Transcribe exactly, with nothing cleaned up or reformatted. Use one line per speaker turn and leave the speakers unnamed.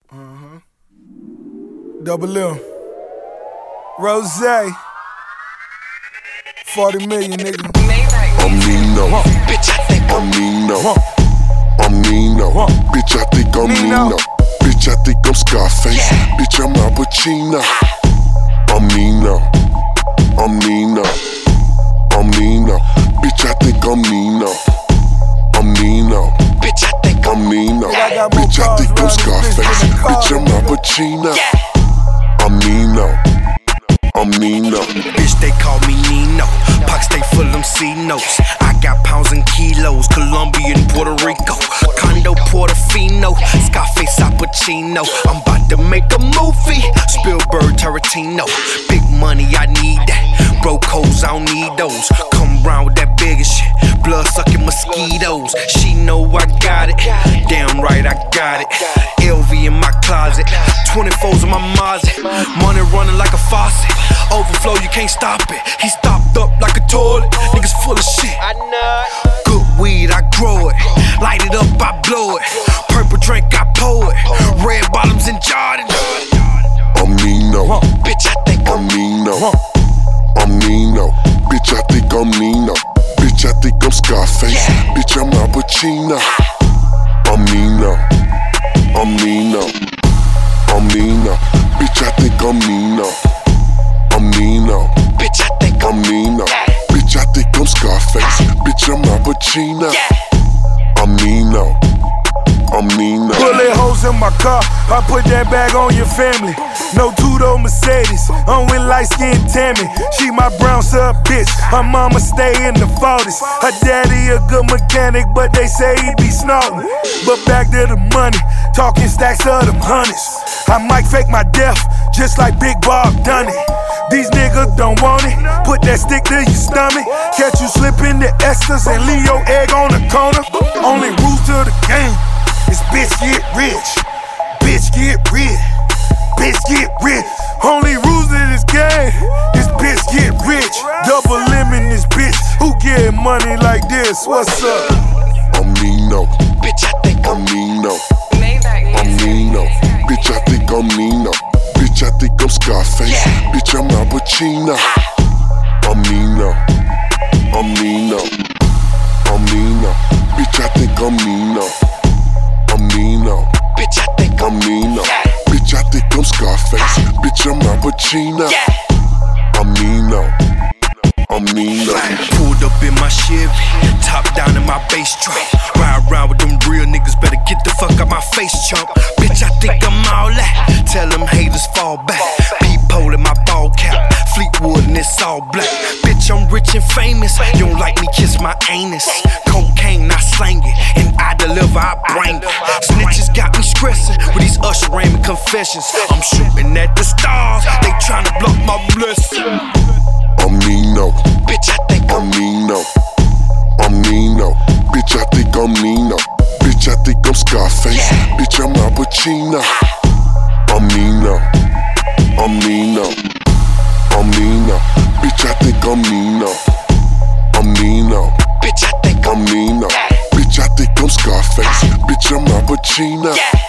Uh-huh. Double M. Rose. forty million, nigga.
I'm Nino.
Huh.
Bitch, I think I'm Nino.
Huh.
I'm Nino.
Huh.
Bitch, I think I'm
Nino.
Nino. Bitch, I think I'm Scarface.
Yeah.
Bitch, I'm Al Pacino. I'm Nino. I'm Nino. I'm Nino. Bitch, I think I'm Nino. I'm Nino. Bitch, I think I'm Nino.
I got more
Bitch, I
cars
think I'm
around this bitch
Scarface.
than a car,
Bitch, I'm Al
nigga.
Pacino. I'm Nino. I'm Nino.
Bitch, they call me Nino. Pox, they full them C notes. I got pounds and kilos. Colombia and Puerto Rico. Condo, Portofino. Scarface, Al Pacino. I'm about to make a movie. Spielberg, Tarantino. Big money, I need that. Bro codes, I don't need those. Come round with that bigger shit. Blood sucking mosquitoes. She know I got it. Damn right, I got it. L V in my closet. twenty-fours in my Mazda. Money running like a faucet. Overflow, you can't stop it. He stopped up like a toilet. Niggas full of shit. Good weed, I grow it. Light it up, I blow it. Purple drink, I pour it. Red bottoms and Jordan.
I'm Nino.
Huh.
Bitch, I think I'm Nino.
Huh.
I'm Nino. Bitch, I think I'm Nino. Bitch, I think I'm Scarface. Bitch, I'm Al Pacino. I'm Nino. I'm Nino. I'm Nino. Bitch, I think I'm Nino. I'm Nino. Bitch, I think I'm Nino. Bitch, I think I'm Scarface. Bitch, I'm Al Pacino. I'm Nino. I'm Nino.
Bullet holes in my car, I put that bag on your family. No two-door Mercedes, I'm with light-skinned Tammy. She my brown sub bitch, her mama stay in the forties. Her daddy a good mechanic, but they say he be snorting. But back to the money, talking stacks of them hundreds. I might fake my death, just like Big Bob done it. These niggas don't want it, put that stick to your stomach. Catch you slipping the esters and leave your egg on the corner. Only rules to the game. This bitch get rich, bitch get rich, bitch get rich. Only rules in this game, this bitch get rich. Double lemon this bitch, who get money like this? What's up?
I'm Nino. Bitch, I think I'm Nino. I'm Nino. Bitch, I think I'm Nino. Bitch, I think I'm Scarface. Bitch, I'm Al Pacino. I'm Nino. I'm Nino. I'm Nino. Bitch, I think I'm Nino. I'm Nino. Bitch, I think I'm Nino. Bitch, I think I'm Scarface. Bitch, I'm Al Pacino. I'm Nino. I'm Nino.
Pulled up in my Chevy, top down in my bass truck. Ride around with them real niggas, better get the fuck out my face, chump. Bitch, I think I'm all that. Tell them haters fall back. Peephole in my ball cap, Fleetwood and it's all black. Bitch, I'm rich and famous. You don't like me, kiss my anus. Cocaine, I slang it, and I deliver, I bring it. Snitches got me stressing with these Usher Raymond confessions. I'm shooting at the stars, they tryna block my blessing.
I'm Nino. Bitch, I think I'm Nino. I'm Nino. Bitch, I think I'm Nino. Bitch, I think I'm Scarface. Bitch, I'm Al Pacino. I'm Nino. I'm Nino. I'm Nino. Bitch, I think I'm Nino. I'm Nino. Bitch, I think I'm Nino. Bitch, I think I'm Scarface. Bitch, I'm Al Pacino.